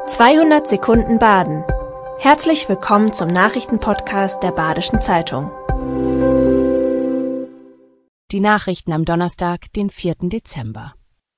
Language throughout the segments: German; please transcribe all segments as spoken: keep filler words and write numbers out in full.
zweihundert Sekunden Baden. Herzlich willkommen zum Nachrichtenpodcast der Badischen Zeitung. Die Nachrichten am Donnerstag, den vierten Dezember.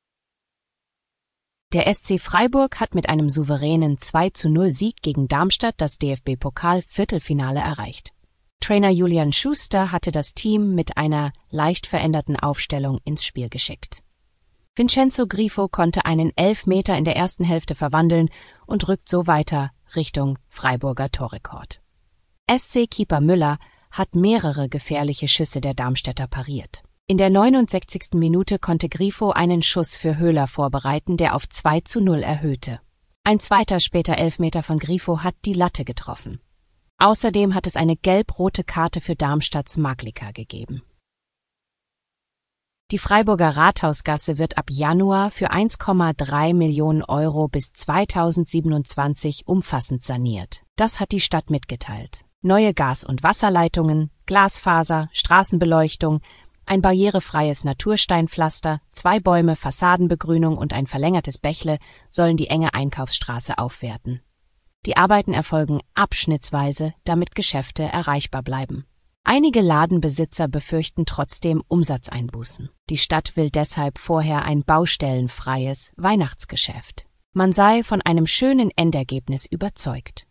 Der S C Freiburg hat mit einem souveränen zwei zu null Sieg gegen Darmstadt das D F B-Pokal-Viertelfinale erreicht. Trainer Julian Schuster hatte das Team mit einer leicht veränderten Aufstellung ins Spiel geschickt. Vincenzo Grifo konnte einen Elfmeter in der ersten Hälfte verwandeln und rückt so weiter Richtung Freiburger Torrekord. S C-Keeper Müller hat mehrere gefährliche Schüsse der Darmstädter pariert. In der neunundsechzigsten Minute konnte Grifo einen Schuss für Höhler vorbereiten, der auf zwei zu null erhöhte. Ein zweiter später Elfmeter von Grifo hat die Latte getroffen. Außerdem hat es eine gelb-rote Karte für Darmstadts Maklika gegeben. Die Freiburger Rathausgasse wird ab Januar für eins Komma drei Millionen Euro bis zweitausendsiebenundzwanzig umfassend saniert. Das hat die Stadt mitgeteilt. Neue Gas- und Wasserleitungen, Glasfaser, Straßenbeleuchtung, ein barrierefreies Natursteinpflaster, zwei Bäume, Fassadenbegrünung und ein verlängertes Bächle sollen die enge Einkaufsstraße aufwerten. Die Arbeiten erfolgen abschnittsweise, damit Geschäfte erreichbar bleiben. Einige Ladenbesitzer befürchten trotzdem Umsatzeinbußen. Die Stadt will deshalb vorher ein baustellenfreies Weihnachtsgeschäft. Man sei von einem schönen Endergebnis überzeugt.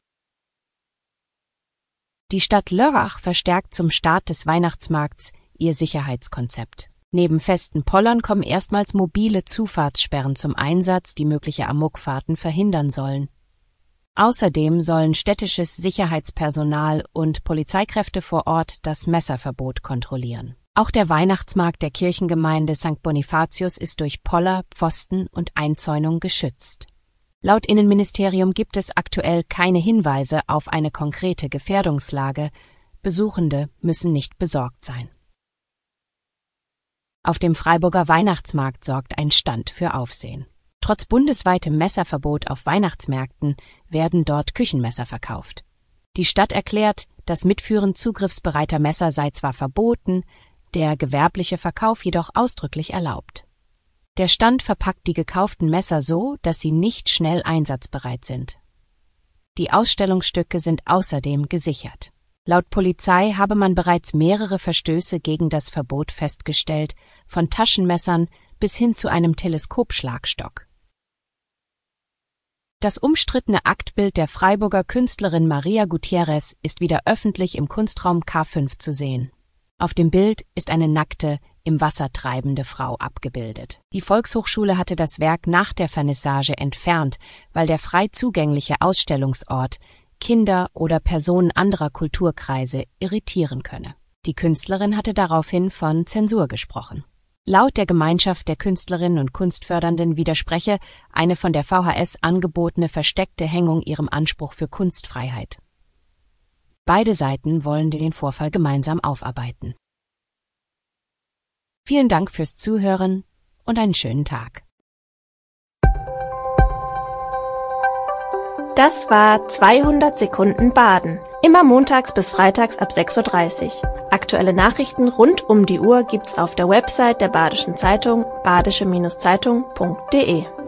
Die Stadt Lörrach verstärkt zum Start des Weihnachtsmarkts ihr Sicherheitskonzept. Neben festen Pollern kommen erstmals mobile Zufahrtssperren zum Einsatz, die mögliche Amokfahrten verhindern sollen. Außerdem sollen städtisches Sicherheitspersonal und Polizeikräfte vor Ort das Messerverbot kontrollieren. Auch der Weihnachtsmarkt der Kirchengemeinde Sankt Bonifatius ist durch Poller, Pfosten und Einzäunung geschützt. Laut Innenministerium gibt es aktuell keine Hinweise auf eine konkrete Gefährdungslage. Besuchende müssen nicht besorgt sein. Auf dem Freiburger Weihnachtsmarkt sorgt ein Stand für Aufsehen. Trotz bundesweitem Messerverbot auf Weihnachtsmärkten werden dort Küchenmesser verkauft. Die Stadt erklärt, das Mitführen zugriffsbereiter Messer sei zwar verboten, der gewerbliche Verkauf jedoch ausdrücklich erlaubt. Der Stand verpackt die gekauften Messer so, dass sie nicht schnell einsatzbereit sind. Die Ausstellungsstücke sind außerdem gesichert. Laut Polizei habe man bereits mehrere Verstöße gegen das Verbot festgestellt, von Taschenmessern bis hin zu einem Teleskopschlagstock. Das umstrittene Aktbild der Freiburger Künstlerin Maria Gutierrez ist wieder öffentlich im Kunstraum K fünf zu sehen. Auf dem Bild ist eine nackte, im Wasser treibende Frau abgebildet. Die Volkshochschule hatte das Werk nach der Vernissage entfernt, weil der frei zugängliche Ausstellungsort Kinder oder Personen anderer Kulturkreise irritieren könne. Die Künstlerin hatte daraufhin von Zensur gesprochen. Laut der Gemeinschaft der Künstlerinnen und Kunstfördernden widerspreche eine von der V H S angebotene versteckte Hängung ihrem Anspruch für Kunstfreiheit. Beide Seiten wollen den Vorfall gemeinsam aufarbeiten. Vielen Dank fürs Zuhören und einen schönen Tag. Das war zweihundert Sekunden Baden. Immer montags bis freitags ab sechs Uhr dreißig. Aktuelle Nachrichten rund um die Uhr gibt's auf der Website der Badischen Zeitung badische Zeitung punkt de.